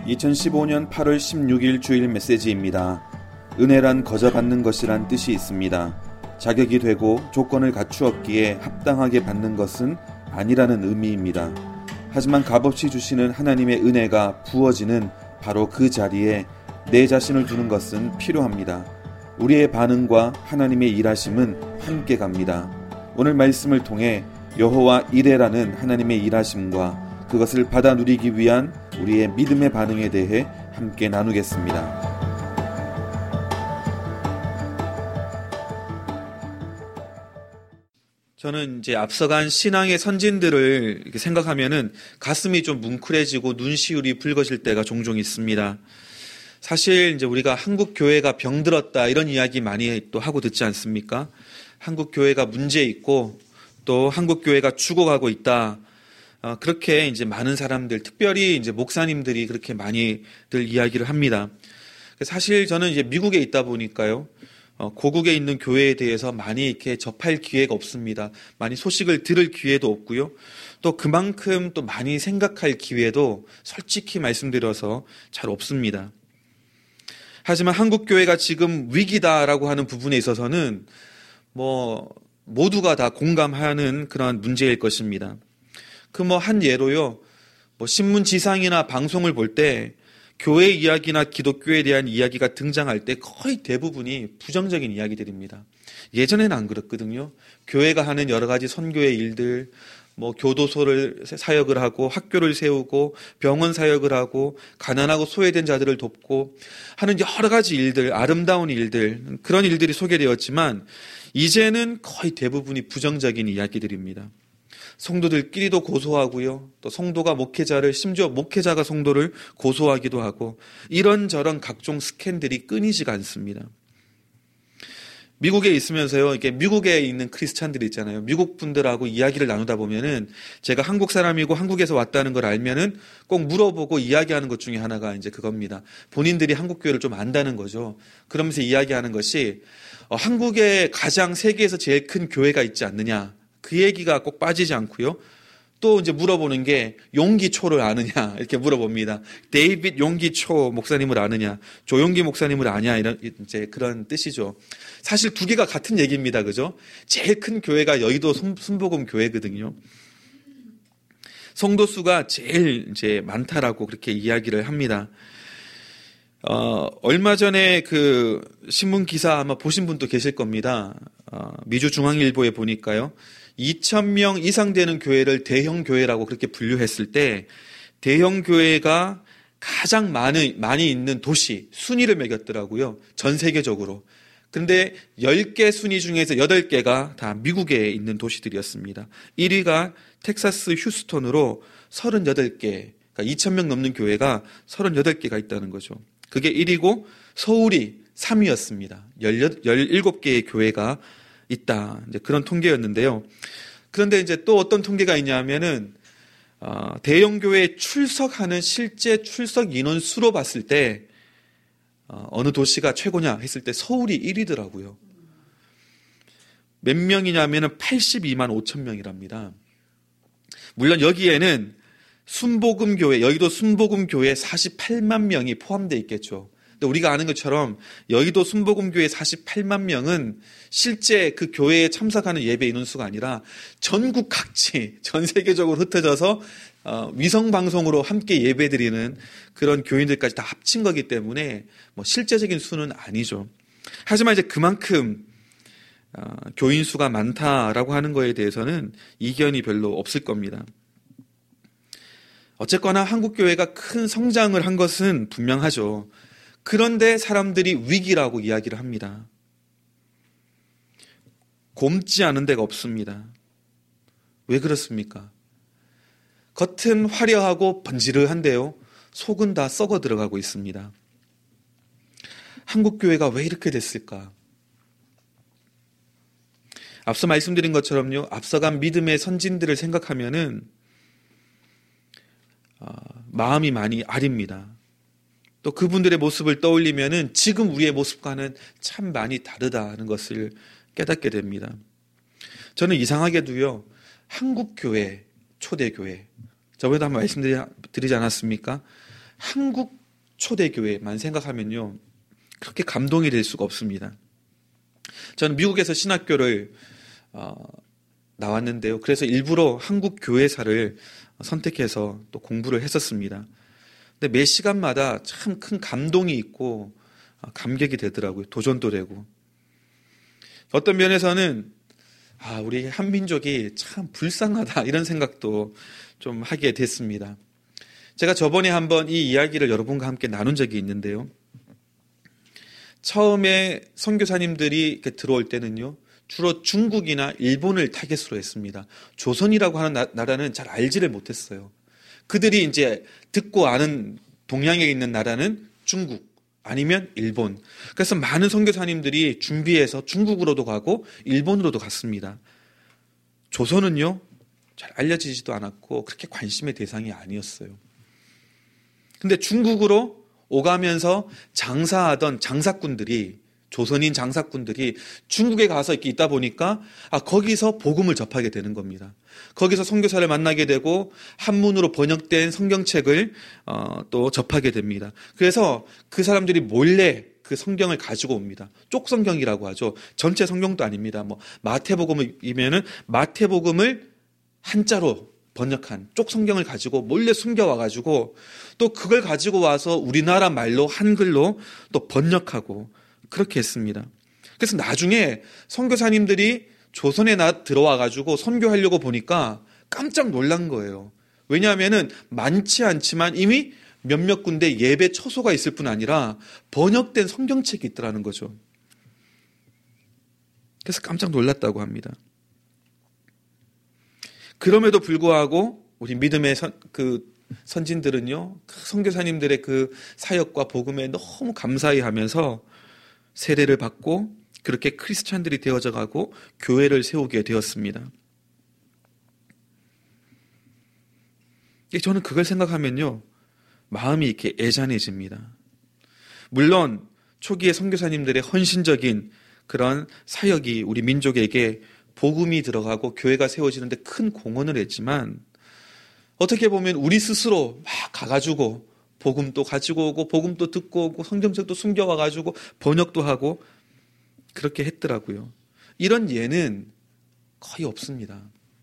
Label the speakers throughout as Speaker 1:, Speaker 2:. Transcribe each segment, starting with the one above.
Speaker 1: 2015년 8월 16일 주일 메시지입니다. 은혜란 거저 받는 것이란 뜻이 있습니다. 자격이 되고 조건을 갖추었기에 합당하게 받는 것은 아니라는 의미입니다. 하지만 값없이 주시는 하나님의 은혜가 부어지는 바로 그 자리에 내 자신을 두는 것은 필요합니다. 우리의 반응과 하나님의 일하심은 함께 갑니다. 오늘 말씀을 통해 여호와 이레라는 하나님의 일하심과 그것을 받아 누리기 위한 우리의 믿음의 반응에 대해 함께 나누겠습니다.
Speaker 2: 저는 이제 앞서간 신앙의 선진들을 이렇게 생각하면은 가슴이 좀 뭉클해지고 눈시울이 붉어질 때가 종종 있습니다. 사실 이제 우리가 한국 교회가 병들었다 이런 이야기 많이 또 하고 듣지 않습니까? 한국 교회가 문제 있고 또 한국 교회가 죽어가고 있다. 그렇게 이제 많은 사람들, 특별히 이제 목사님들이 그렇게 많이들 이야기를 합니다. 사실 저는 이제 미국에 있다 보니까요. 고국에 있는 교회에 대해서 많이 이렇게 접할 기회가 없습니다. 많이 소식을 들을 기회도 없고요. 또 그만큼 또 많이 생각할 기회도 솔직히 말씀드려서 잘 없습니다. 하지만 한국 교회가 지금 위기다라고 하는 부분에 있어서는 모두가 다 공감하는 그런 문제일 것입니다. 한 예로요. 신문 지상이나 방송을 볼 때 교회 이야기나 기독교에 대한 이야기가 등장할 때 거의 대부분이 부정적인 이야기들입니다. 예전에는 안 그랬거든요. 교회가 하는 여러 가지 선교의 일들, 교도소를 사역을 하고 학교를 세우고 병원 사역을 하고 가난하고 소외된 자들을 돕고 하는 여러 가지 일들, 아름다운 일들, 그런 일들이 소개되었지만 이제는 거의 대부분이 부정적인 이야기들입니다. 성도들끼리도 고소하고요. 또 성도가 목회자를, 심지어 목회자가 성도를 고소하기도 하고 이런저런 각종 스캔들이 끊이지가 않습니다. 미국에 있으면서요, 이게 미국에 있는 크리스찬들이 있잖아요. 미국 분들하고 이야기를 나누다 보면은 제가 한국 사람이고 한국에서 왔다는 걸 알면은 꼭 물어보고 이야기하는 것 중에 하나가 이제 그겁니다. 본인들이 한국 교회를 좀 안다는 거죠. 그러면서 이야기하는 것이 한국에 가장 세계에서 제일 큰 교회가 있지 않느냐. 그 얘기가 꼭 빠지지 않고요. 또 이제 물어보는 게 용기초를 아느냐 이렇게 물어봅니다. 데이빗 용기초 목사님을 아느냐, 조용기 목사님을 아냐 이런 이제 그런 뜻이죠. 사실 두 개가 같은 얘기입니다, 그죠? 제일 큰 교회가 여의도 순복음 교회거든요. 성도 수가 제일 이제 많다라고 그렇게 이야기를 합니다. 얼마 전에 그 신문 기사 아마 보신 분도 계실 겁니다. 미주중앙일보에 보니까요. 2,000명 이상 되는 교회를 대형 교회라고 그렇게 분류했을 때 대형 교회가 가장 많이 있는 도시 순위를 매겼더라고요. 전 세계적으로. 그런데 10개 순위 중에서 8개가 다 미국에 있는 도시들이었습니다. 1위가 텍사스 휴스턴으로 38개, 그러니까 2,000명 넘는 교회가 38개가 있다는 거죠. 그게 1위고 서울이 3위였습니다. 17개의 교회가 있다. 이제 그런 통계였는데요. 그런데 이제 또 어떤 통계가 있냐면은, 대형 교회에 출석하는 실제 출석 인원 수로 봤을 때, 어느 도시가 최고냐 했을 때 서울이 1위더라고요. 몇 명이냐면은 82만 5천 명이랍니다. 물론 여기에는 순복음교회, 여의도 순복음교회 48만 명이 포함되어 있겠죠. 근데 우리가 아는 것처럼 여의도 순복음교회 48만 명은 실제 그 교회에 참석하는 예배 인원수가 아니라 전국 각지, 전 세계적으로 흩어져서 위성방송으로 함께 예배드리는 그런 교인들까지 다 합친 거기 때문에 실제적인 수는 아니죠. 하지만 이제 그만큼 교인 수가 많다라고 하는 거에 대해서는 이견이 별로 없을 겁니다. 어쨌거나 한국 교회가 큰 성장을 한 것은 분명하죠. 그런데 사람들이 위기라고 이야기를 합니다. 곪지 않은 데가 없습니다. 왜 그렇습니까? 겉은 화려하고 번지르한데요. 속은 다 썩어 들어가고 있습니다. 한국 교회가 왜 이렇게 됐을까? 앞서 말씀드린 것처럼요. 앞서간 믿음의 선진들을 생각하면은 마음이 많이 아립니다. 또 그분들의 모습을 떠올리면은 지금 우리의 모습과는 참 많이 다르다는 것을 깨닫게 됩니다. 저는 이상하게도요, 한국교회, 초대교회, 저번에도 한번 말씀드리지 않았습니까? 한국 초대교회만 생각하면요, 그렇게 감동이 될 수가 없습니다. 저는 미국에서 신학교를 나왔는데요. 그래서 일부러 한국 교회사를 선택해서 또 공부를 했었습니다. 근데 매 시간마다 참 큰 감동이 있고 감격이 되더라고요. 도전도 되고. 어떤 면에서는 우리 한민족이 참 불쌍하다 이런 생각도 좀 하게 됐습니다. 제가 저번에 한번 이 이야기를 여러분과 함께 나눈 적이 있는데요. 처음에 선교사님들이 이렇게 들어올 때는요, 주로 중국이나 일본을 타겟으로 했습니다. 조선이라고 하는 나라는 잘 알지를 못했어요. 그들이 이제 듣고 아는 동양에 있는 나라는 중국 아니면 일본. 그래서 많은 선교사님들이 준비해서 중국으로도 가고 일본으로도 갔습니다. 조선은요, 잘 알려지지도 않았고 그렇게 관심의 대상이 아니었어요. 근데 중국으로 오가면서 장사하던 장사꾼들이, 조선인 장사꾼들이 중국에 가서 이렇게 있다 보니까 거기서 복음을 접하게 되는 겁니다. 거기서 선교사를 만나게 되고 한문으로 번역된 성경책을 또 접하게 됩니다. 그래서 그 사람들이 몰래 그 성경을 가지고 옵니다. 쪽성경이라고 하죠. 전체 성경도 아닙니다. 마태복음이면은 마태복음을 한자로 번역한 쪽성경을 가지고 몰래 숨겨와가지고 또 그걸 가지고 와서 우리나라 말로 한글로 또 번역하고 그렇게 했습니다. 그래서 나중에 선교사님들이 조선에 들어와가지고 선교하려고 보니까 깜짝 놀란 거예요. 왜냐하면은 많지 않지만 이미 몇몇 군데 예배 처소가 있을 뿐 아니라 번역된 성경책이 있더라는 거죠. 그래서 깜짝 놀랐다고 합니다. 그럼에도 불구하고 우리 믿음의 선진들은요, 선교사님들의 그 사역과 복음에 너무 감사히 하면서 세례를 받고 그렇게 크리스찬들이 되어져 가고 교회를 세우게 되었습니다. 저는 그걸 생각하면요, 마음이 이렇게 애잔해집니다. 물론 초기의 선교사님들의 헌신적인 그런 사역이 우리 민족에게 복음이 들어가고 교회가 세워지는데 큰 공헌을 했지만, 어떻게 보면 우리 스스로 막 가가지고 복음도 가지고 오고 복음도 듣고 오고 성경책도 숨겨와가지고 번역도 하고 그렇게 했더라고요. 이런 예는 거의 없습니다.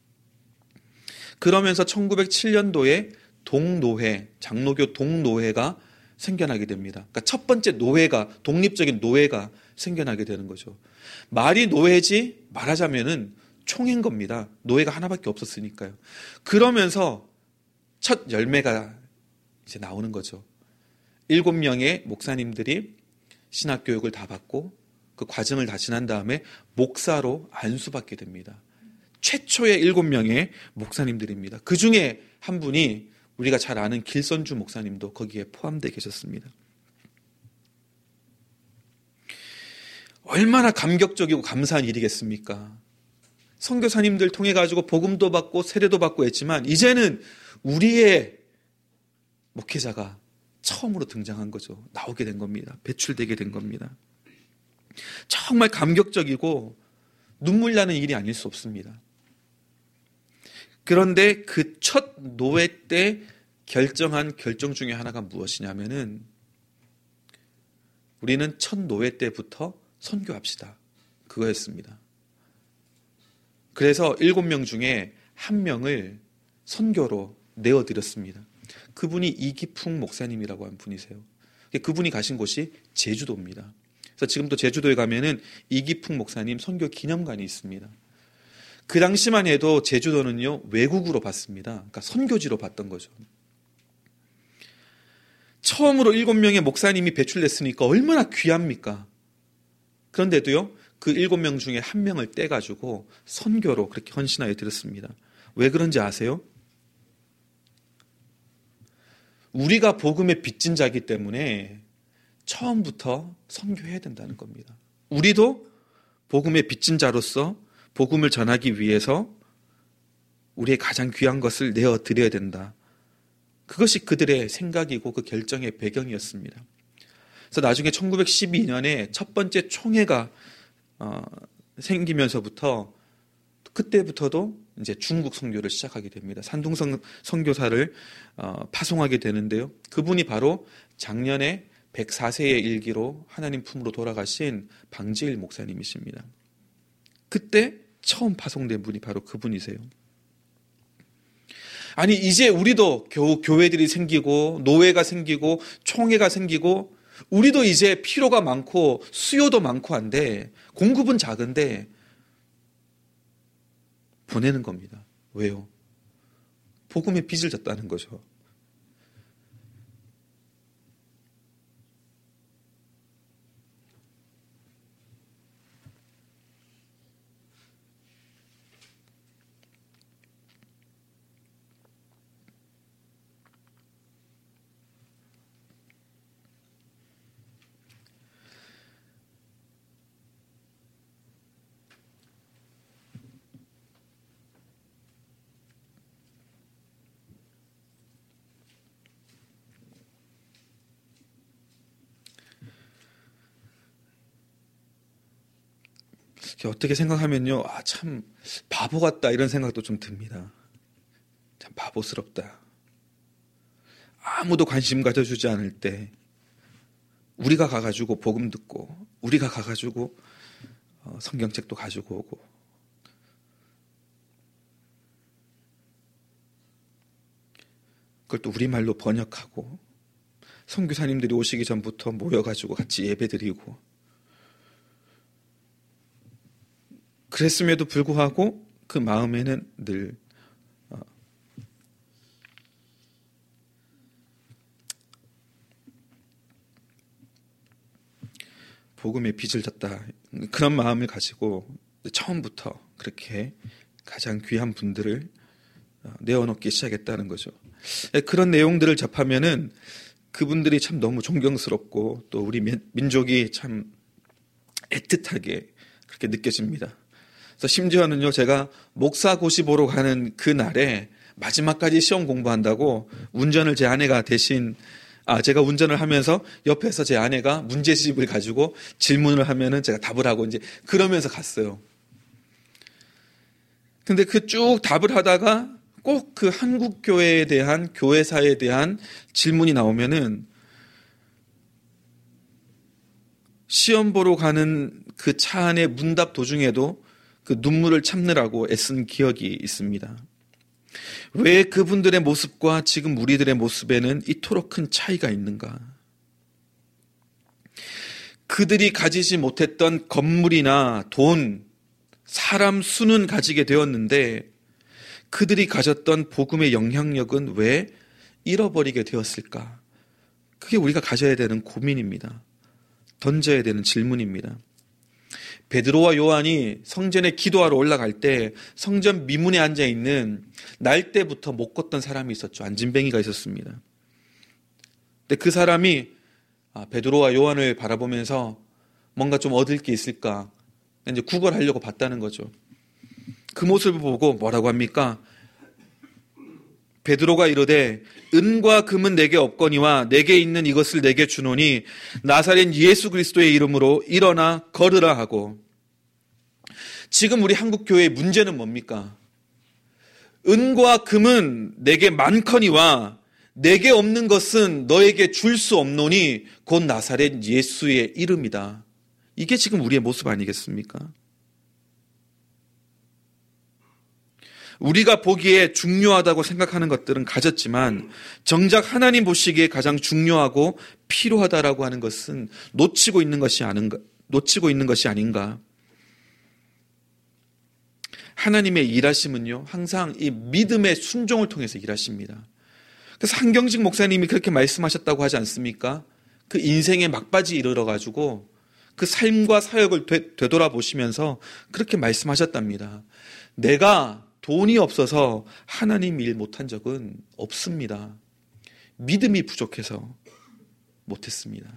Speaker 2: 그러면서 1907년도에 동노회, 장로교 동노회가 생겨나게 됩니다. 그러니까 첫 번째 노회가, 독립적인 노회가 생겨나게 되는 거죠. 말이 노회지 말하자면은 총회인 겁니다. 노회가 하나밖에 없었으니까요. 그러면서 첫 열매가 이제 나오는 거죠. 7명의 목사님들이 신학교육을 다 받고 그 과정을 다 지난 다음에 목사로 안수받게 됩니다. 최초의 7명의 목사님들입니다. 그 중에 한 분이 우리가 잘 아는 길선주 목사님도 거기에 포함되어 계셨습니다. 얼마나 감격적이고 감사한 일이겠습니까? 선교사님들 통해 가지고 복음도 받고 세례도 받고 했지만 이제는 우리의 목회자가 처음으로 등장한 거죠. 나오게 된 겁니다. 배출되게 된 겁니다. 정말 감격적이고 눈물 나는 일이 아닐 수 없습니다. 그런데 그 첫 노회 때 결정한 결정 중에 하나가 무엇이냐면은 우리는 첫 노회 때부터 선교합시다. 그거였습니다. 그래서 7명 중에 1명을 선교로 내어드렸습니다. 그분이 이기풍 목사님이라고 하는 분이세요. 그분이 가신 곳이 제주도입니다. 그래서 지금도 제주도에 가면은 이기풍 목사님 선교 기념관이 있습니다. 그 당시만 해도 제주도는요, 외국으로 봤습니다. 그러니까 선교지로 봤던 거죠. 처음으로 7명의 목사님이 배출됐으니까 얼마나 귀합니까? 그런데도요, 그 7명 중에 1명을 떼가지고 선교로 그렇게 헌신하여 드렸습니다. 왜 그런지 아세요? 우리가 복음의 빚진 자이기 때문에 처음부터 선교해야 된다는 겁니다. 우리도 복음의 빚진 자로서 복음을 전하기 위해서 우리의 가장 귀한 것을 내어드려야 된다. 그것이 그들의 생각이고 그 결정의 배경이었습니다. 그래서 나중에 1912년에 첫 번째 총회가 생기면서부터 그때부터도 이제 중국 선교를 시작하게 됩니다. 산둥성 선교사를 파송하게 되는데요. 그분이 바로 작년에 104세의 일기로 하나님 품으로 돌아가신 방지일 목사님이십니다. 그때 처음 파송된 분이 바로 그분이세요. 아니 이제 우리도 겨우 교회들이 생기고 노회가 생기고 총회가 생기고 우리도 이제 필요가 많고 수요도 많고 한데 공급은 작은데 보내는 겁니다. 왜요? 복음의 빚을 졌다는 거죠. 어떻게 생각하면요, 참 바보 같다 이런 생각도 좀 듭니다. 참 바보스럽다. 아무도 관심 가져주지 않을 때 우리가 가가지고 복음 듣고 우리가 가가지고 성경책도 가지고 오고 그걸 또 우리말로 번역하고 선교사님들이 오시기 전부터 모여가지고 같이 예배드리고 그랬음에도 불구하고 그 마음에는 늘 복음의 빚을 졌다 그런 마음을 가지고 처음부터 그렇게 가장 귀한 분들을 내어놓기 시작했다는 거죠. 그런 내용들을 접하면은 그분들이 참 너무 존경스럽고 또 우리 민족이 참 애틋하게 그렇게 느껴집니다. 그래서 심지어는요, 제가 목사 고시 보러 가는 그 날에 마지막까지 시험 공부한다고 운전을 제 아내가 대신 제가 운전을 하면서 옆에서 제 아내가 문제집을 가지고 질문을 하면은 제가 답을 하고 이제 그러면서 갔어요. 근데 그 쭉 답을 하다가 꼭 그 한국 교회에 대한 교회사에 대한 질문이 나오면은 시험 보러 가는 그 차 안에 문답 도중에도 그 눈물을 참느라고 애쓴 기억이 있습니다. 왜 그분들의 모습과 지금 우리들의 모습에는 이토록 큰 차이가 있는가? 그들이 가지지 못했던 건물이나 돈, 사람 수는 가지게 되었는데 그들이 가졌던 복음의 영향력은 왜 잃어버리게 되었을까? 그게 우리가 가져야 되는 고민입니다. 던져야 되는 질문입니다. 베드로와 요한이 성전에 기도하러 올라갈 때 성전 미문에 앉아있는 날 때부터 못 걷던 사람이 있었죠. 안진뱅이가 있었습니다. 근데 그 사람이 베드로와 요한을 바라보면서 뭔가 좀 얻을 게 있을까 이제 구걸하려고 봤다는 거죠. 그 모습을 보고 뭐라고 합니까? 베드로가 이르되 은과 금은 내게 없거니와 내게 있는 이것을 내게 주노니 나사렛 예수 그리스도의 이름으로 일어나 걸으라 하고. 지금 우리 한국교회의 문제는 뭡니까? 은과 금은 내게 많거니와 내게 없는 것은 너에게 줄 수 없노니 곧 나사렛 예수의 이름이다. 이게 지금 우리의 모습 아니겠습니까? 우리가 보기에 중요하다고 생각하는 것들은 가졌지만 정작 하나님 보시기에 가장 중요하고 필요하다라고 하는 것은 놓치고 있는 것이 아닌가. 하나님의 일하심은요, 항상 이 믿음의 순종을 통해서 일하십니다. 그래서 한경직 목사님이 그렇게 말씀하셨다고 하지 않습니까? 그 인생의 막바지 이르러가지고 그 삶과 사역을 되돌아보시면서 그렇게 말씀하셨답니다. 내가 돈이 없어서 하나님 일 못한 적은 없습니다. 믿음이 부족해서 못했습니다.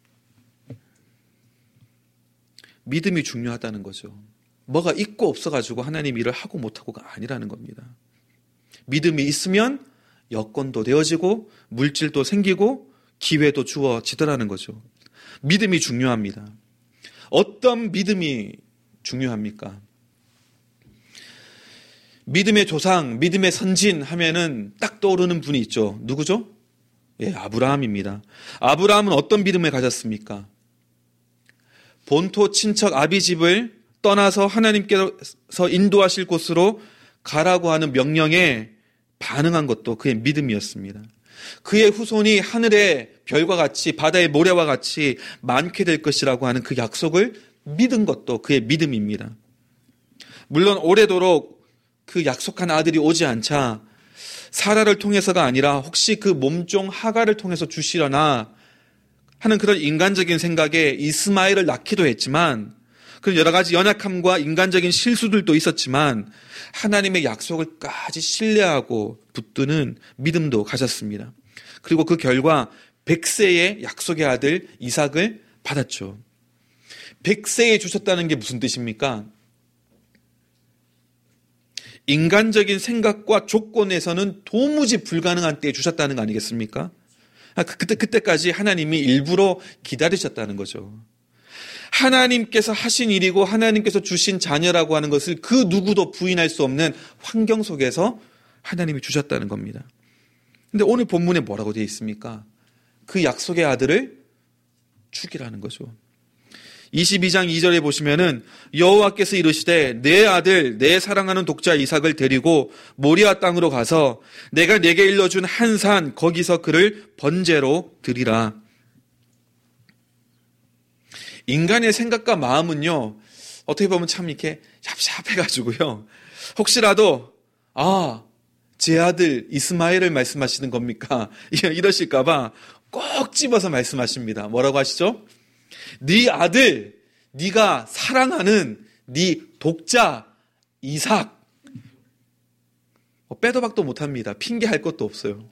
Speaker 2: 믿음이 중요하다는 거죠. 뭐가 있고 없어가지고 하나님 일을 하고 못하고가 아니라는 겁니다. 믿음이 있으면 여건도 되어지고 물질도 생기고 기회도 주어지더라는 거죠. 믿음이 중요합니다. 어떤 믿음이 중요합니까? 믿음의 조상, 믿음의 선진 하면은 딱 떠오르는 분이 있죠. 누구죠? 예, 아브라함입니다. 아브라함은 어떤 믿음을 가졌습니까? 본토 친척 아비집을 떠나서 하나님께서 인도하실 곳으로 가라고 하는 명령에 반응한 것도 그의 믿음이었습니다. 그의 후손이 하늘의 별과 같이 바다의 모래와 같이 많게 될 것이라고 하는 그 약속을 믿은 것도 그의 믿음입니다. 물론 오래도록 그 약속한 아들이 오지 않자 사라를 통해서가 아니라 혹시 그 몸종 하가를 통해서 주시려나 하는 그런 인간적인 생각에 이스마엘을 낳기도 했지만, 그런 여러 가지 연약함과 인간적인 실수들도 있었지만 하나님의 약속을까지 신뢰하고 붙드는 믿음도 가졌습니다. 그리고 그 결과 100세의 약속의 아들 이삭을 받았죠. 100세에 주셨다는 게 무슨 뜻입니까? 인간적인 생각과 조건에서는 도무지 불가능한 때에 주셨다는 거 아니겠습니까? 그때까지 하나님이 일부러 기다리셨다는 거죠. 하나님께서 하신 일이고 하나님께서 주신 자녀라고 하는 것을 그 누구도 부인할 수 없는 환경 속에서 하나님이 주셨다는 겁니다. 근데 오늘 본문에 뭐라고 되어 있습니까? 그 약속의 아들을 죽이라는 거죠. 22장 2절에 보시면은 여호와께서 이르시되 내 아들 내 사랑하는 독자 이삭을 데리고 모리아 땅으로 가서 내가 내게 일러준 한 산 거기서 그를 번제로 드리라. 인간의 생각과 마음은요, 어떻게 보면 참 이렇게 얍삽해가지고요, 혹시라도 제 아들 이스마엘을 말씀하시는 겁니까? 이러실까봐 꼭 집어서 말씀하십니다. 뭐라고 하시죠? 네 아들, 네가 사랑하는 네 독자 이삭. 빼도 박도 못합니다. 핑계할 것도 없어요.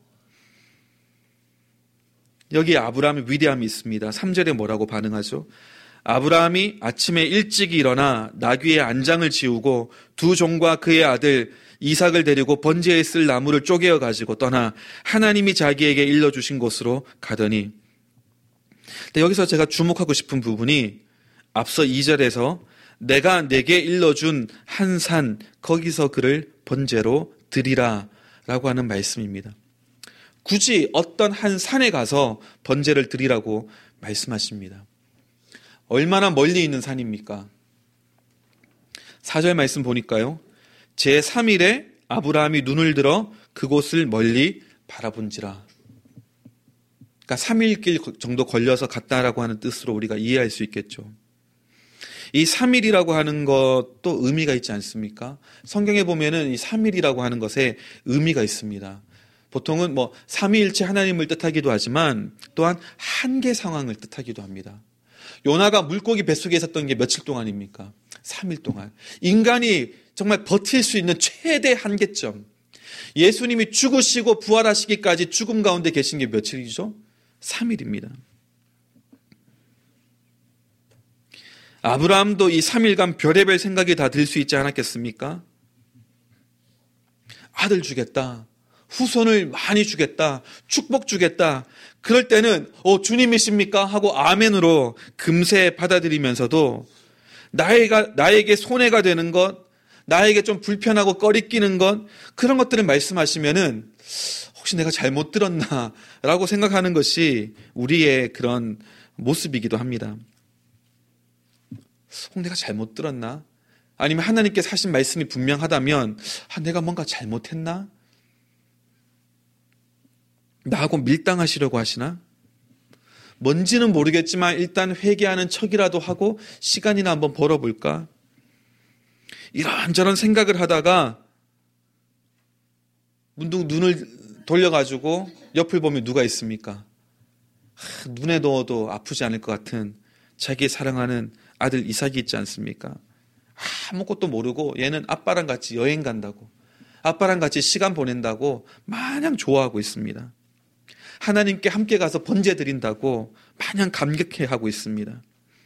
Speaker 2: 여기 아브라함의 위대함이 있습니다. 3절에 뭐라고 반응하죠? 아브라함이 아침에 일찍 일어나 나귀의 안장을 지우고 두 종과 그의 아들 이삭을 데리고 번제에 쓸 나무를 쪼개어 가지고 떠나 하나님이 자기에게 일러주신 곳으로 가더니, 근데 여기서 제가 주목하고 싶은 부분이 앞서 2절에서 내가 내게 일러준 한 산 거기서 그를 번제로 드리라 라고 하는 말씀입니다. 굳이 어떤 한 산에 가서 번제를 드리라고 말씀하십니다. 얼마나 멀리 있는 산입니까? 4절 말씀 보니까요, 제3일에 아브라함이 눈을 들어 그곳을 멀리 바라본지라. 그러니까 3일 길 정도 걸려서 갔다라고 하는 뜻으로 우리가 이해할 수 있겠죠. 이 3일이라고 하는 것도 의미가 있지 않습니까? 성경에 보면은 이 3일이라고 하는 것에 의미가 있습니다. 보통은 삼위일체 하나님을 뜻하기도 하지만 또한 한계 상황을 뜻하기도 합니다. 요나가 물고기 뱃속에 있었던 게 며칠 동안입니까? 3일 동안. 인간이 정말 버틸 수 있는 최대 한계점. 예수님이 죽으시고 부활하시기까지 죽음 가운데 계신 게 며칠이죠? 3일입니다. 아브라함도 이 3일간 별의별 생각이 다 들 수 있지 않았겠습니까? 아들 주겠다. 후손을 많이 주겠다. 축복 주겠다. 그럴 때는 주님이십니까? 하고 아멘으로 금세 받아들이면서도 나에게 손해가 되는 것, 나에게 좀 불편하고 꺼리끼는 것, 그런 것들을 말씀하시면은 혹시 내가 잘못 들었나 라고 생각하는 것이 우리의 그런 모습이기도 합니다. 내가 잘못 들었나? 아니면 하나님께서 하신 말씀이 분명하다면 내가 뭔가 잘못했나? 나하고 밀당하시려고 하시나? 뭔지는 모르겠지만 일단 회개하는 척이라도 하고 시간이나 한번 벌어볼까? 이런저런 생각을 하다가 문득 눈을 돌려가지고 옆을 보면 누가 있습니까? 눈에 넣어도 아프지 않을 것 같은 자기 사랑하는 아들 이삭이 있지 않습니까? 아무것도 모르고 얘는 아빠랑 같이 여행 간다고, 아빠랑 같이 시간 보낸다고 마냥 좋아하고 있습니다. 하나님께 함께 가서 번제 드린다고 마냥 감격해하고 있습니다.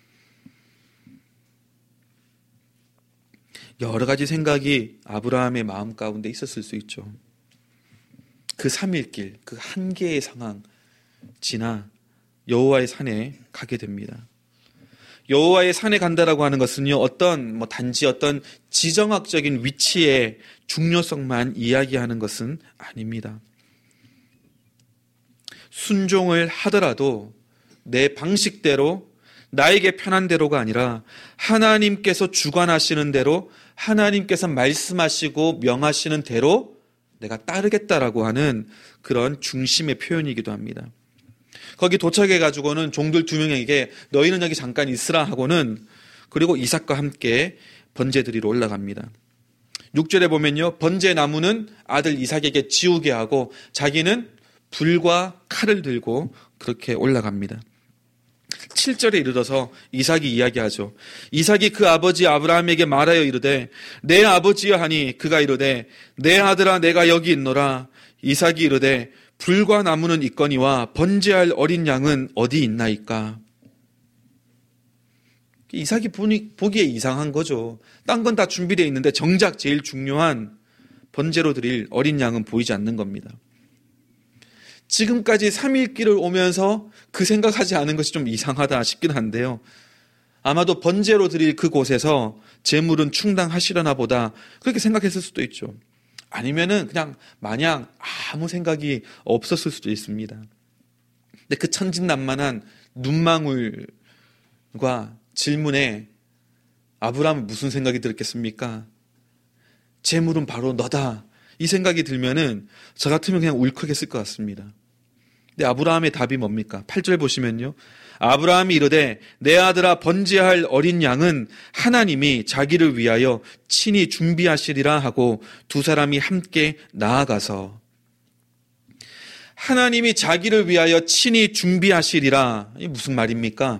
Speaker 2: 여러 가지 생각이 아브라함의 마음 가운데 있었을 수 있죠. 그 3일길, 그 한계의 상황 지나 여호와의 산에 가게 됩니다. 여호와의 산에 간다라고 하는 것은요, 단지 어떤 지정학적인 위치의 중요성만 이야기하는 것은 아닙니다. 순종을 하더라도 내 방식대로 나에게 편한 대로가 아니라 하나님께서 주관하시는 대로 하나님께서 말씀하시고 명하시는 대로 내가 따르겠다라고 하는 그런 중심의 표현이기도 합니다. 거기 도착해가지고는 종들 2명에게 너희는 여기 잠깐 있으라 하고는 그리고 이삭과 함께 번제 드리러 올라갑니다. 6절에 보면요, 번제 나무는 아들 이삭에게 지우게 하고 자기는 불과 칼을 들고 그렇게 올라갑니다. 7절에 이르러서 이삭이 이야기하죠. 이삭이 그 아버지 아브라함에게 말하여 이르되 내 아버지여 하니 그가 이르되 내 아들아 내가 여기 있노라. 이삭이 이르되 불과 나무는 있거니와 번제할 어린 양은 어디 있나이까. 이삭이 보기에 이상한 거죠. 딴 건 다 준비되어 있는데 정작 제일 중요한 번제로 드릴 어린 양은 보이지 않는 겁니다. 지금까지 3일 길을 오면서 그 생각하지 않은 것이 좀 이상하다 싶긴 한데요. 아마도 번제로 드릴 그곳에서 제물은 충당하시려나 보다 그렇게 생각했을 수도 있죠. 아니면은 그냥 마냥 아무 생각이 없었을 수도 있습니다. 근데 그 천진난만한 눈망울과 질문에 아브라함은 무슨 생각이 들었겠습니까? 제물은 바로 너다. 이 생각이 들면은 저 같으면 그냥 울컥했을 것 같습니다. 근데 아브라함의 답이 뭡니까? 8절 보시면요. 아브라함이 이르되 내 아들아 번제할 어린 양은 하나님이 자기를 위하여 친히 준비하시리라 하고 두 사람이 함께 나아가서 하나님이 자기를 위하여 친히 준비하시리라. 이게 무슨 말입니까?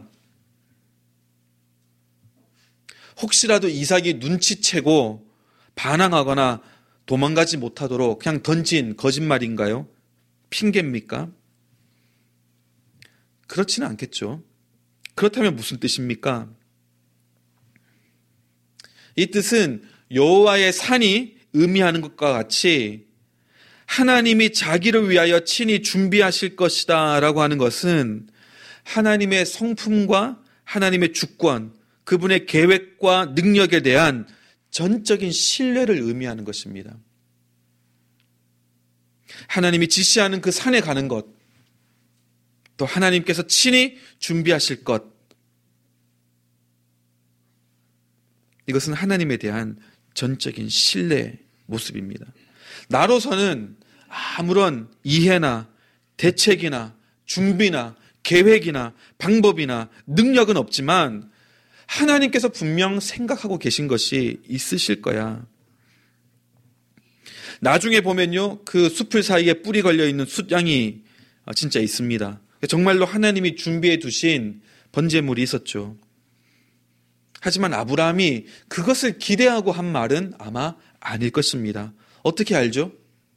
Speaker 2: 혹시라도 이삭이 눈치채고 반항하거나 도망가지 못하도록 그냥 던진 거짓말인가요? 핑계입니까? 그렇지는 않겠죠. 그렇다면 무슨 뜻입니까? 이 뜻은 여호와의 산이 의미하는 것과 같이 하나님이 자기를 위하여 친히 준비하실 것이다 라고 하는 것은 하나님의 성품과 하나님의 주권, 그분의 계획과 능력에 대한 전적인 신뢰를 의미하는 것입니다. 하나님이 지시하는 그 산에 가는 것, 또 하나님께서 친히 준비하실 것, 이것은 하나님에 대한 전적인 신뢰의 모습입니다. 나로서는 아무런 이해나 대책이나 준비나 계획이나 방법이나 능력은 없지만 하나님께서 분명 생각하고 계신 것이 있으실 거야. 나중에 보면요, 그 숲을 사이에 뿔이 걸려있는 숫양이 진짜 있습니다. 정말로 하나님이 준비해 두신 번제물이 있었죠. 하지만 아브라함이 그것을 기대하고 한 말은 아마 아닐 것입니다. 어떻게 알죠?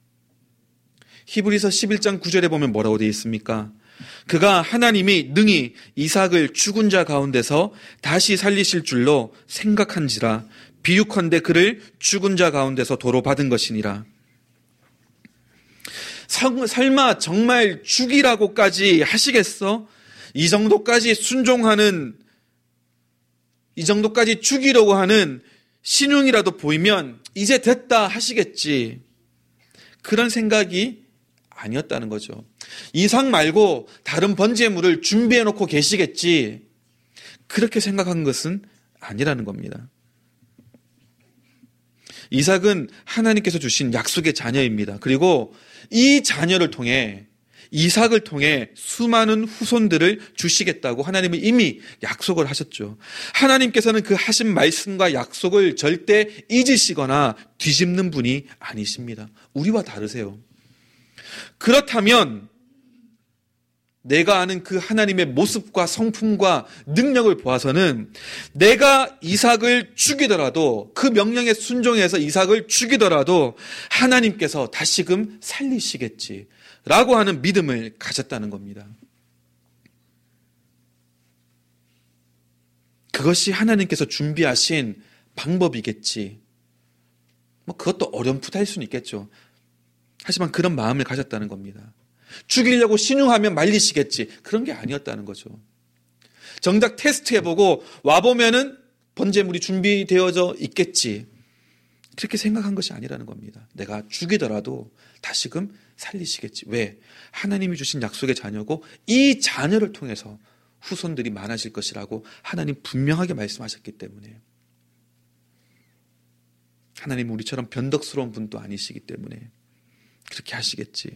Speaker 2: 히브리서 11장 9절에 보면 뭐라고 되어 있습니까? 그가 하나님이 능히 이삭을 죽은 자 가운데서 다시 살리실 줄로 생각한지라 비유컨대 그를 죽은 자 가운데서 도로 받은 것이니라. 설마 정말 죽이라고까지 하시겠어? 이 정도까지 순종하는, 이 정도까지 죽이려고 하는 신용이라도 보이면 이제 됐다 하시겠지. 그런 생각이 아니었다는 거죠. 이삭 말고 다른 번제물을 준비해 놓고 계시겠지. 그렇게 생각한 것은 아니라는 겁니다. 이삭은 하나님께서 주신 약속의 자녀입니다. 그리고 이 자녀를 통해, 이삭을 통해 수많은 후손들을 주시겠다고 하나님은 이미 약속을 하셨죠. 하나님께서는 그 하신 말씀과 약속을 절대 잊으시거나 뒤집는 분이 아니십니다. 우리와 다르세요. 그렇다면 내가 아는 그 하나님의 모습과 성품과 능력을 보아서는 내가 이삭을 죽이더라도, 그 명령에 순종해서 이삭을 죽이더라도 하나님께서 다시금 살리시겠지 라고 하는 믿음을 가졌다는 겁니다. 그것이 하나님께서 준비하신 방법이겠지. 그것도 어렴풋할 수는 있겠죠. 하지만 그런 마음을 가졌다는 겁니다. 죽이려고 신용하면 말리시겠지. 그런 게 아니었다는 거죠. 정작 테스트해보고 와보면은 번제물이 준비되어져 있겠지. 그렇게 생각한 것이 아니라는 겁니다. 내가 죽이더라도 다시금 살리시겠지. 왜? 하나님이 주신 약속의 자녀고 이 자녀를 통해서 후손들이 많아질 것이라고 하나님 분명하게 말씀하셨기 때문에. 하나님은 우리처럼 변덕스러운 분도 아니시기 때문에 그렇게 하시겠지.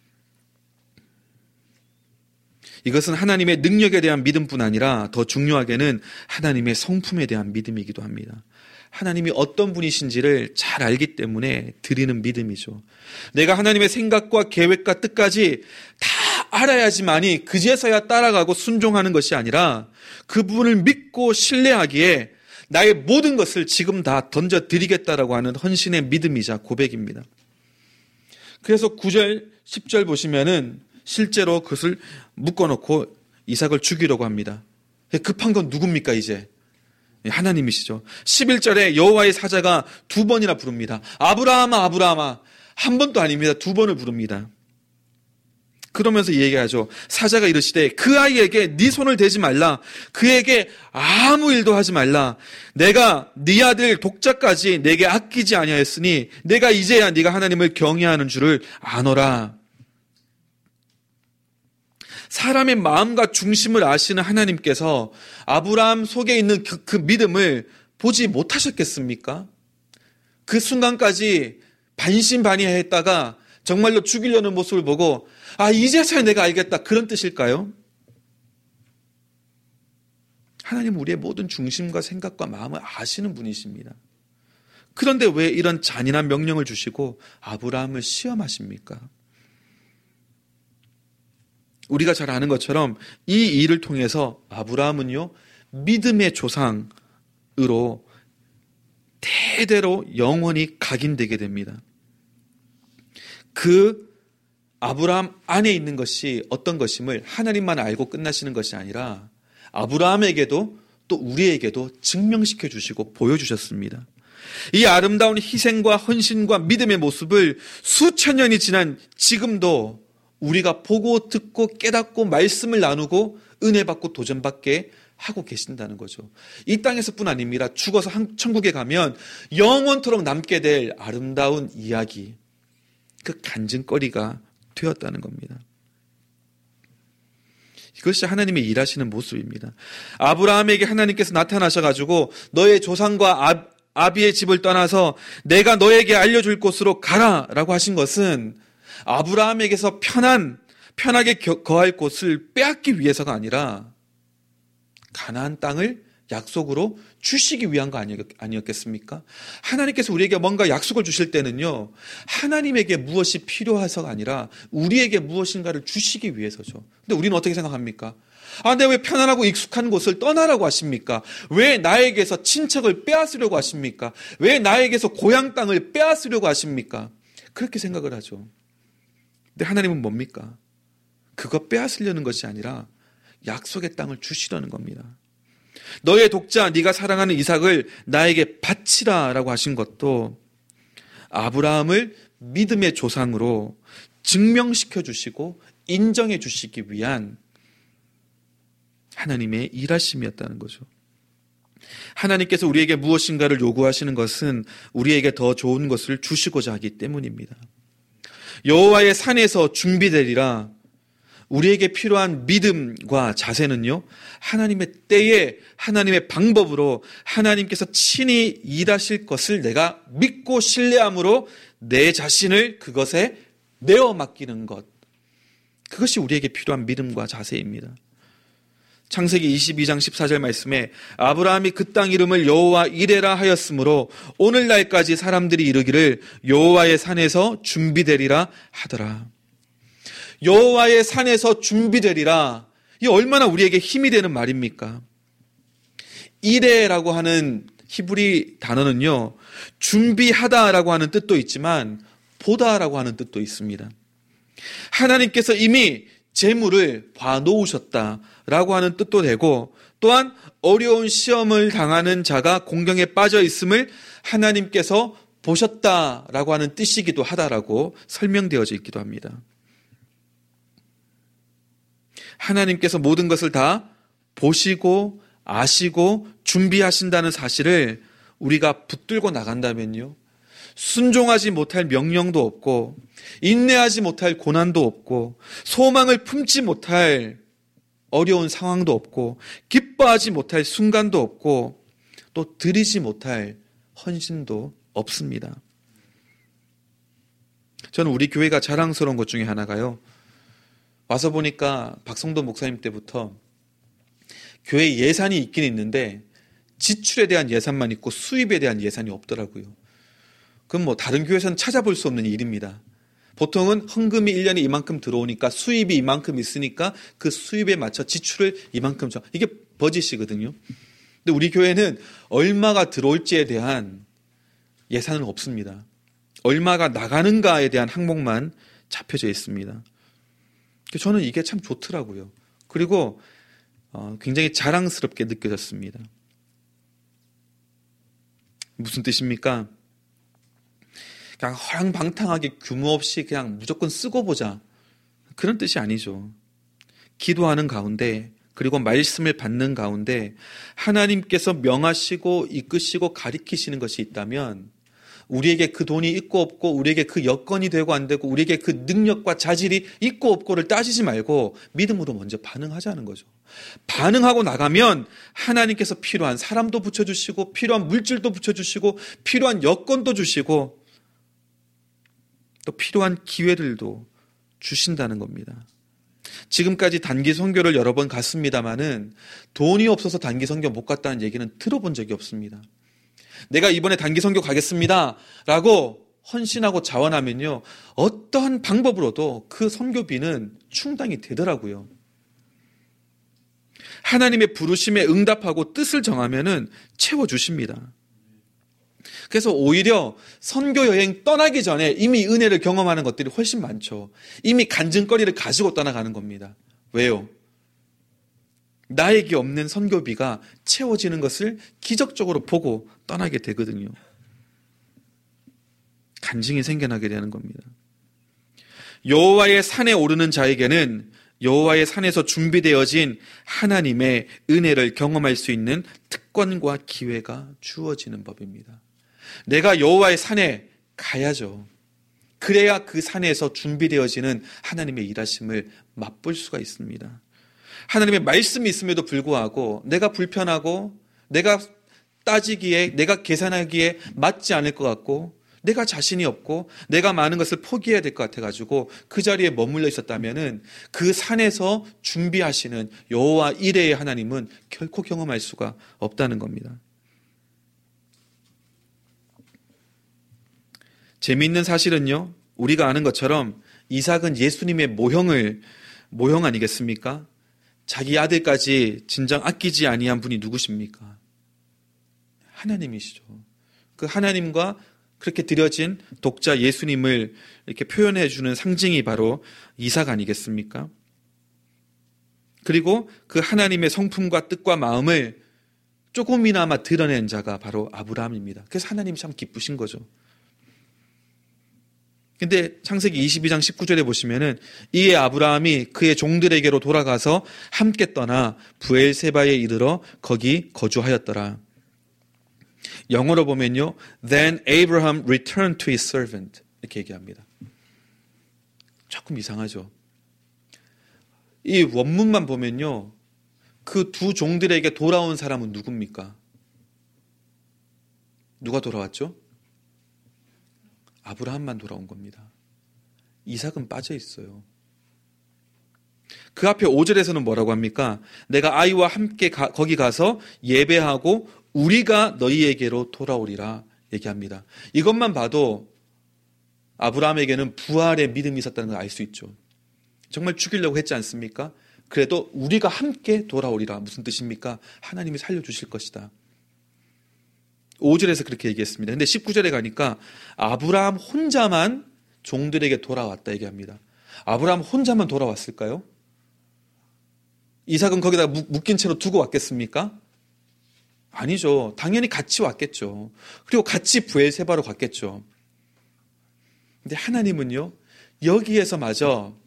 Speaker 2: 이것은 하나님의 능력에 대한 믿음뿐 아니라 더 중요하게는 하나님의 성품에 대한 믿음이기도 합니다. 하나님이 어떤 분이신지를 잘 알기 때문에 드리는 믿음이죠. 내가 하나님의 생각과 계획과 뜻까지 다 알아야지만이 그제서야 따라가고 순종하는 것이 아니라 그분을 믿고 신뢰하기에 나의 모든 것을 지금 다 던져드리겠다라고 하는 헌신의 믿음이자 고백입니다. 그래서 9절, 10절 보시면은 실제로 그것을 묶어놓고 이삭을 죽이려고 합니다. 급한 건 누굽니까 이제? 하나님이시죠. 11절에 여호와의 사자가 2번이나 부릅니다. 아브라함아 아브라함아. 한 번도 아닙니다. 2번을 부릅니다. 그러면서 얘기하죠. 사자가 이르시되 그 아이에게 네 손을 대지 말라. 그에게 아무 일도 하지 말라. 내가 네 아들 독자까지 내게 아끼지 아니하였으니 내가 이제야 네가 하나님을 경외하는 줄을 아노라. 사람의 마음과 중심을 아시는 하나님께서 아브라함 속에 있는 그 믿음을 보지 못하셨겠습니까? 그 순간까지 반신반의했다가 정말로 죽이려는 모습을 보고 이제서야 내가 알겠다 그런 뜻일까요? 하나님은 우리의 모든 중심과 생각과 마음을 아시는 분이십니다. 그런데 왜 이런 잔인한 명령을 주시고 아브라함을 시험하십니까? 우리가 잘 아는 것처럼 이 일을 통해서 아브라함은요, 믿음의 조상으로 대대로 영원히 각인되게 됩니다. 그 아브라함 안에 있는 것이 어떤 것임을 하나님만 알고 끝나시는 것이 아니라 아브라함에게도 또 우리에게도 증명시켜 주시고 보여주셨습니다. 이 아름다운 희생과 헌신과 믿음의 모습을 수천 년이 지난 지금도 우리가 보고 듣고 깨닫고 말씀을 나누고 은혜 받고 도전받게 하고 계신다는 거죠. 이 땅에서뿐 아닙니다. 죽어서 천국에 가면 영원토록 남게 될 아름다운 이야기, 그 간증거리가 되었다는 겁니다. 이것이 하나님의 일하시는 모습입니다. 아브라함에게 하나님께서 나타나셔가지고 너의 조상과 아비의 집을 떠나서 내가 너에게 알려줄 곳으로 가라 라고 하신 것은 아브라함에게서 편하게 거할 곳을 빼앗기 위해서가 아니라 가나안 땅을 약속으로 주시기 위한 거 아니었겠습니까? 하나님께서 우리에게 뭔가 약속을 주실 때는요, 하나님에게 무엇이 필요해서가 아니라 우리에게 무엇인가를 주시기 위해서죠. 근데 우리는 어떻게 생각합니까? 근데 왜 편안하고 익숙한 곳을 떠나라고 하십니까? 왜 나에게서 친척을 빼앗으려고 하십니까? 왜 나에게서 고향 땅을 빼앗으려고 하십니까? 그렇게 생각을 하죠. 근데 하나님은 뭡니까? 그거 빼앗으려는 것이 아니라 약속의 땅을 주시려는 겁니다. 너의 독자, 네가 사랑하는 이삭을 나에게 바치라 라고 하신 것도 아브라함을 믿음의 조상으로 증명시켜 주시고 인정해 주시기 위한 하나님의 일하심이었다는 거죠. 하나님께서 우리에게 무엇인가를 요구하시는 것은 우리에게 더 좋은 것을 주시고자 하기 때문입니다. 여호와의 산에서 준비되리라. 우리에게 필요한 믿음과 자세는요, 하나님의 때에 하나님의 방법으로 하나님께서 친히 일하실 것을 내가 믿고 신뢰함으로 내 자신을 그것에 내어 맡기는 것, 그것이 우리에게 필요한 믿음과 자세입니다. 창세기 22장 14절 말씀에 아브라함이 그 땅 이름을 여호와 이레라 하였으므로 오늘날까지 사람들이 이르기를 여호와의 산에서 준비되리라 하더라. 여호와의 산에서 준비되리라. 이 얼마나 우리에게 힘이 되는 말입니까? 이레라고 하는 히브리 단어는요, 준비하다라고 하는 뜻도 있지만 보다라고 하는 뜻도 있습니다. 하나님께서 이미 재물을 봐놓으셨다라고 하는 뜻도 되고, 또한 어려운 시험을 당하는 자가 공경에 빠져 있음을 하나님께서 보셨다라고 하는 뜻이기도 하다라고 설명되어져 있기도 합니다. 하나님께서 모든 것을 다 보시고 아시고 준비하신다는 사실을 우리가 붙들고 나간다면요, 순종하지 못할 명령도 없고 인내하지 못할 고난도 없고 소망을 품지 못할 어려운 상황도 없고 기뻐하지 못할 순간도 없고 또 드리지 못할 헌신도 없습니다. 저는 우리 교회가 자랑스러운 것 중에 하나가요. 와서 보니까 박성도 목사님 때부터 교회 예산이 있긴 있는데 지출에 대한 예산만 있고 수입에 대한 예산이 없더라고요. 그럼 뭐 다른 교회에서는 찾아볼 수 없는 일입니다. 보통은 헌금이 1년에 이만큼 들어오니까 수입이 이만큼 있으니까 그 수입에 맞춰 지출을 이만큼 줘. 이게 버짓이거든요. 근데 우리 교회는 얼마가 들어올지에 대한 예산은 없습니다. 얼마가 나가는가에 대한 항목만 잡혀져 있습니다. 저는 이게 참 좋더라고요. 그리고 굉장히 자랑스럽게 느껴졌습니다. 무슨 뜻입니까? 그냥 허랑방탕하게 규모 없이 그냥 무조건 쓰고 보자. 그런 뜻이 아니죠. 기도하는 가운데 그리고 말씀을 받는 가운데 하나님께서 명하시고 이끄시고 가리키시는 것이 있다면 우리에게 그 돈이 있고 없고 우리에게 그 여건이 되고 안 되고 우리에게 그 능력과 자질이 있고 없고를 따지지 말고 믿음으로 먼저 반응하자는 거죠. 반응하고 나가면 하나님께서 필요한 사람도 붙여주시고 필요한 물질도 붙여주시고 필요한 여건도 주시고 또 필요한 기회들도 주신다는 겁니다. 지금까지 단기 선교를 여러 번 갔습니다마는 돈이 없어서 단기 선교 못 갔다는 얘기는 들어본 적이 없습니다. 내가 이번에 단기 선교 가겠습니다 라고 헌신하고 자원하면요 어떠한 방법으로도 그 선교비는 충당이 되더라고요. 하나님의 부르심에 응답하고 뜻을 정하면은 채워주십니다. 그래서 오히려 선교 여행 떠나기 전에 이미 은혜를 경험하는 것들이 훨씬 많죠. 이미 간증거리를 가지고 떠나가는 겁니다. 왜요? 나에게 없는 선교비가 채워지는 것을 기적적으로 보고 떠나게 되거든요. 간증이 생겨나게 되는 겁니다. 여호와의 산에 오르는 자에게는 여호와의 산에서 준비되어진 하나님의 은혜를 경험할 수 있는 특권과 기회가 주어지는 법입니다. 내가 여호와의 산에 가야죠. 그래야 그 산에서 준비되어지는 하나님의 일하심을 맛볼 수가 있습니다. 하나님의 말씀이 있음에도 불구하고 내가 불편하고 내가 따지기에 내가 계산하기에 맞지 않을 것 같고 내가 자신이 없고 내가 많은 것을 포기해야 될 것 같아가지고 그 자리에 머물러 있었다면은 그 산에서 준비하시는 여호와 이레의 하나님은 결코 경험할 수가 없다는 겁니다. 재미있는 사실은요, 우리가 아는 것처럼 이삭은 예수님의 모형 아니겠습니까? 자기 아들까지 진정 아끼지 아니한 분이 누구십니까? 하나님이시죠. 그 하나님과 그렇게 드려진 독자 예수님을 이렇게 표현해 주는 상징이 바로 이삭 아니겠습니까? 그리고 그 하나님의 성품과 뜻과 마음을 조금이나마 드러낸 자가 바로 아브라함입니다. 그래서 하나님이 참 기쁘신 거죠. 근데 창세기 22장 19절에 보시면은 이에 아브라함이 그의 종들에게로 돌아가서 함께 떠나 부엘세바에 이르러 거기 거주하였더라. 영어로 보면요, Then Abraham returned to his servant 이렇게 얘기합니다. 조금 이상하죠. 이 원문만 보면요, 그 두 종들에게 돌아온 사람은 누굽니까? 누가 돌아왔죠? 아브라함만 돌아온 겁니다. 이삭은 빠져 있어요. 그 앞에 5절에서는 뭐라고 합니까? 내가 아이와 함께 거기 가서 예배하고 우리가 너희에게로 돌아오리라 얘기합니다. 이것만 봐도 아브라함에게는 부활의 믿음이 있었다는 걸 알 수 있죠. 정말 죽이려고 했지 않습니까? 그래도 우리가 함께 돌아오리라. 무슨 뜻입니까? 하나님이 살려주실 것이다. 5절에서 그렇게 얘기했습니다. 근데 19절에 가니까 아브라함 혼자만 종들에게 돌아왔다 얘기합니다. 아브라함 혼자만 돌아왔을까요? 이삭은 거기다가 묶인 채로 두고 왔겠습니까? 아니죠. 당연히 같이 왔겠죠. 그리고 같이 부엘세바로 갔겠죠. 근데 하나님은요, 여기에서마저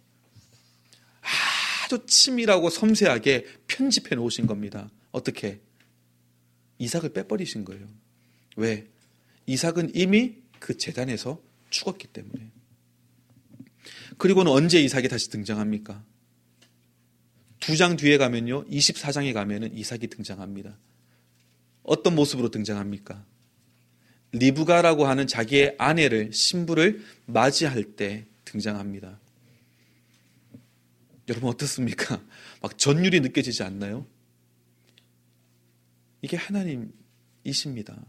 Speaker 2: 아주 치밀하고 섬세하게 편집해 놓으신 겁니다. 어떻게? 이삭을 빼버리신 거예요. 왜? 이삭은 이미 그 제단에서 죽었기 때문에. 그리고는 언제 이삭이 다시 등장합니까? 2장 뒤에 가면요, 24장에 가면은 이삭이 등장합니다. 어떤 모습으로 등장합니까? 리브가라고 하는 자기의 아내를, 신부를 맞이할 때 등장합니다. 여러분 어떻습니까? 막 전율이 느껴지지 않나요? 이게 하나님이십니다.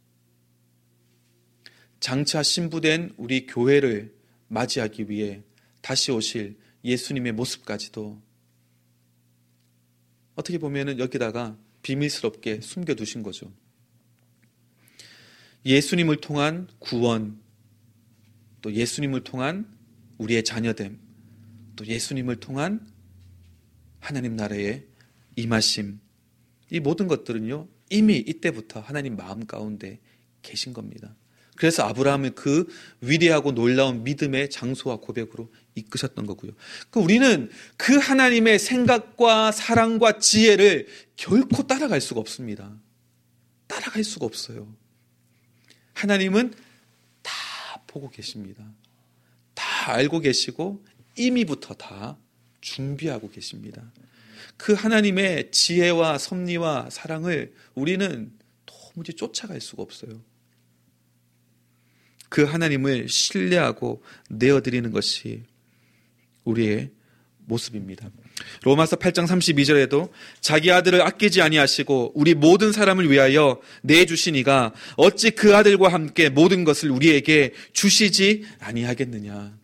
Speaker 2: 장차 신부된 우리 교회를 맞이하기 위해 다시 오실 예수님의 모습까지도 어떻게 보면은 여기다가 비밀스럽게 숨겨두신 거죠. 예수님을 통한 구원, 또 예수님을 통한 우리의 자녀됨, 또 예수님을 통한 하나님 나라의 임하심, 이 모든 것들은요 이미 이때부터 하나님 마음 가운데 계신 겁니다. 그래서 아브라함을 그 위대하고 놀라운 믿음의 장소와 고백으로 이끄셨던 거고요. 우리는 그 하나님의 생각과 사랑과 지혜를 결코 따라갈 수가 없습니다. 따라갈 수가 없어요. 하나님은 다 보고 계십니다. 다 알고 계시고 이미부터 다 준비하고 계십니다. 그 하나님의 지혜와 섭리와 사랑을 우리는 도무지 쫓아갈 수가 없어요. 그 하나님을 신뢰하고 내어드리는 것이 우리의 모습입니다. 로마서 8장 32절에도 자기 아들을 아끼지 아니하시고 우리 모든 사람을 위하여 내주시니가 어찌 그 아들과 함께 모든 것을 우리에게 주시지 아니하겠느냐.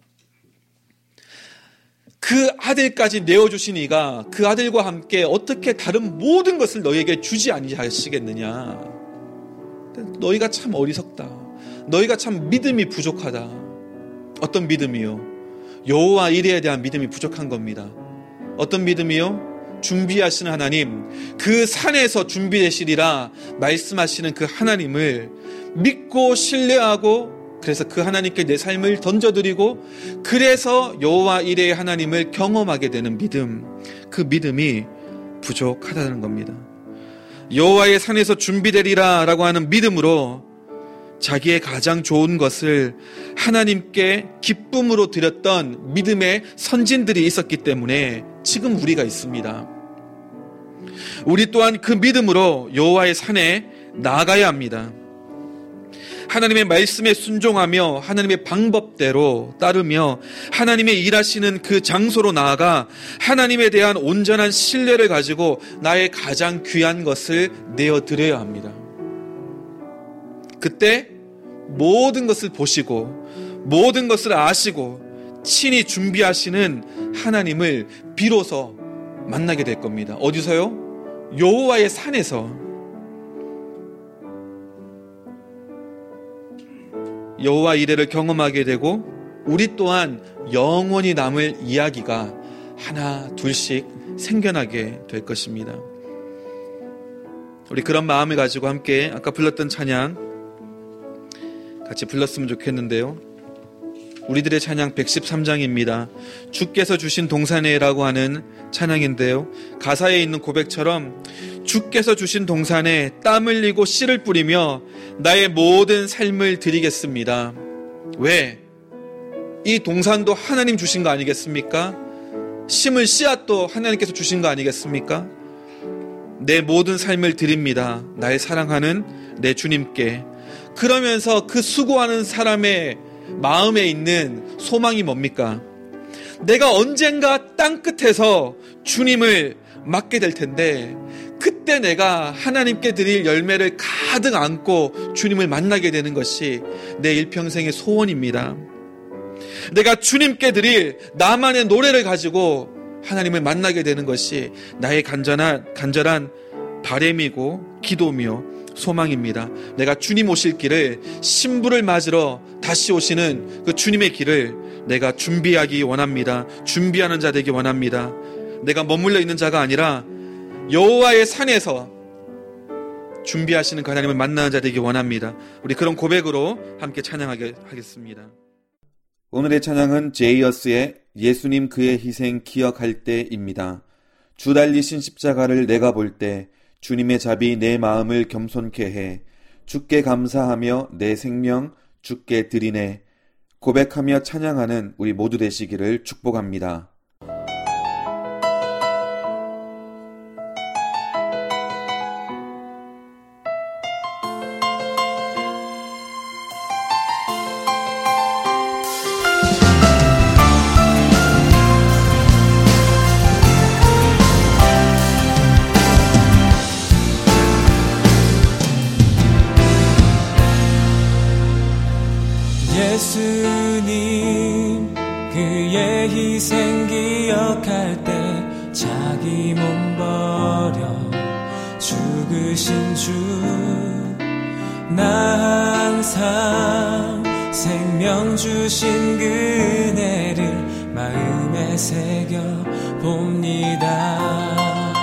Speaker 2: 그 아들까지 내어주시니가 그 아들과 함께 어떻게 다른 모든 것을 너희에게 주지 아니하시겠느냐. 너희가 참 어리석다. 너희가 참 믿음이 부족하다. 어떤 믿음이요? 여호와 이레에 대한 믿음이 부족한 겁니다. 어떤 믿음이요? 준비하시는 하나님, 그 산에서 준비되시리라 말씀하시는 그 하나님을 믿고 신뢰하고, 그래서 그 하나님께 내 삶을 던져드리고, 그래서 여호와 이레의 하나님을 경험하게 되는 믿음, 그 믿음이 부족하다는 겁니다. 여호와의 산에서 준비되리라 라고 하는 믿음으로 자기의 가장 좋은 것을 하나님께 기쁨으로 드렸던 믿음의 선진들이 있었기 때문에 지금 우리가 있습니다. 우리 또한 그 믿음으로 여호와의 산에 나아가야 합니다. 하나님의 말씀에 순종하며 하나님의 방법대로 따르며 하나님의 일하시는 그 장소로 나아가 하나님에 대한 온전한 신뢰를 가지고 나의 가장 귀한 것을 내어드려야 합니다. 그때 모든 것을 보시고 모든 것을 아시고 친히 준비하시는 하나님을 비로소 만나게 될 겁니다. 어디서요? 여호와의 산에서. 여호와 이레를 경험하게 되고 우리 또한 영원히 남을 이야기가 하나 둘씩 생겨나게 될 것입니다. 우리 그런 마음을 가지고 함께 아까 불렀던 찬양 같이 불렀으면 좋겠는데요. 우리들의 찬양 113장입니다. 주께서 주신 동산에라고 하는 찬양인데요. 가사에 있는 고백처럼 주께서 주신 동산에 땀 흘리고 씨를 뿌리며 나의 모든 삶을 드리겠습니다. 왜? 이 동산도 하나님 주신 거 아니겠습니까? 심을 씨앗도 하나님께서 주신 거 아니겠습니까? 내 모든 삶을 드립니다. 날 사랑하는 내 주님께. 그러면서 그 수고하는 사람의 마음에 있는 소망이 뭡니까? 내가 언젠가 땅끝에서 주님을 맞게 될 텐데 그때 내가 하나님께 드릴 열매를 가득 안고 주님을 만나게 되는 것이 내 일평생의 소원입니다. 내가 주님께 드릴 나만의 노래를 가지고 하나님을 만나게 되는 것이 나의 간절한 바람이고 기도며 소망입니다. 내가 주님 오실 길을, 신부를 맞으러 다시 오시는 그 주님의 길을 내가 준비하기 원합니다. 준비하는 자 되기 원합니다. 내가 머물러 있는 자가 아니라 여호와의 산에서 준비하시는 그 하나님을 만나는 자 되기 원합니다. 우리 그런 고백으로 함께 찬양하게 하겠습니다.
Speaker 1: 오늘의 찬양은 제이어스의 예수님 그의 희생 기억할 때입니다. 주 달리신 십자가를 내가 볼 때 주님의 잡이 내 마음을 겸손케 해 주께 감사하며 내 생명 주께 드리네 고백하며 찬양하는 우리 모두 되시기를 축복합니다.
Speaker 3: 예수님 그의 희생 기억할 때 자기 몸 버려 죽으신 주 나 항상 생명 주신 그 은혜를 마음에 새겨 봅니다.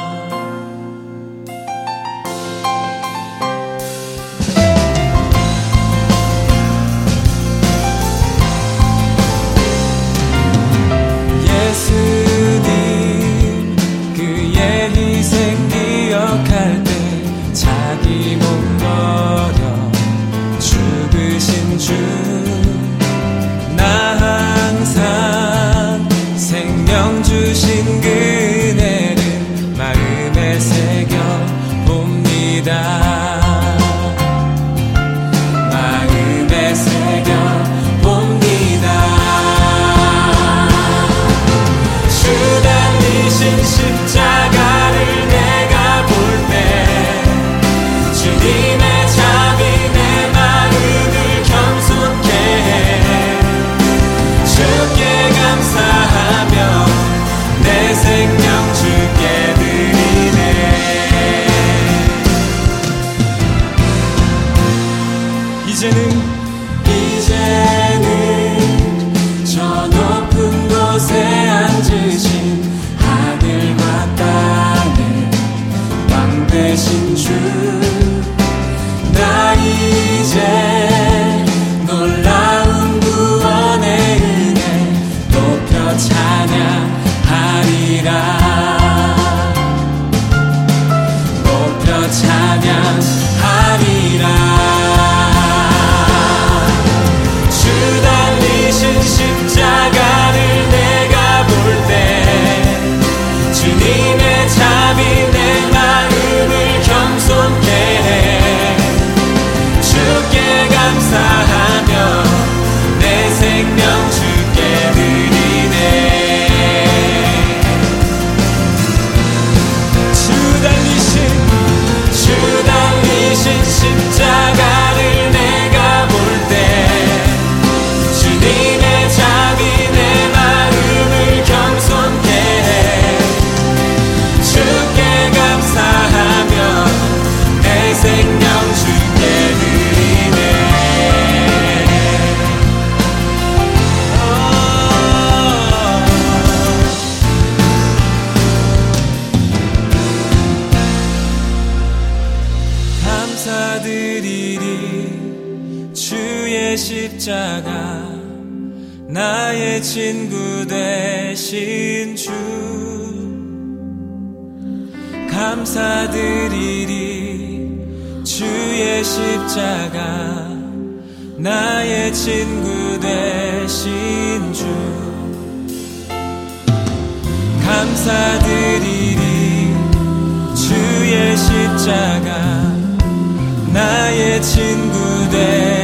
Speaker 3: 예수님 그의 희생 기억할 때 자기 몸 버려 죽으신 주 나 항상 생명 주신 그 은혜를 마음에 새겨 봅니다. 마음에 새겨 봅니다. 주 달리신 십자가를 내가 볼 때 주님의 자비 내 마음을 겸손케 해 주께 감사하며 내 생명 주께 드리네. 이제는 저 높은 곳에 앉으신 하늘과 땅의 왕 되신 주 나 이제 놀라운 구원의 은혜 높여 찬양하리라. 높여 찬양하리라. 주 달리신 십자가를 내가 볼 때 주님의 자비 내 마음을 겸손케 해 주께 감사하며 내 생명 주께 드리네. 주 달리신 십자가를 내가 볼 때 주님의 자비 내 마음을 겸손케 해 주께 감사하며 내 생명 주께 드리네. 감사드리리 주의 십자가 나의 친구 되신 주 감사드리리 주의 십자가 나의 친구 되신 주 감사드리리 주의 십자가 나의 친구 되신 주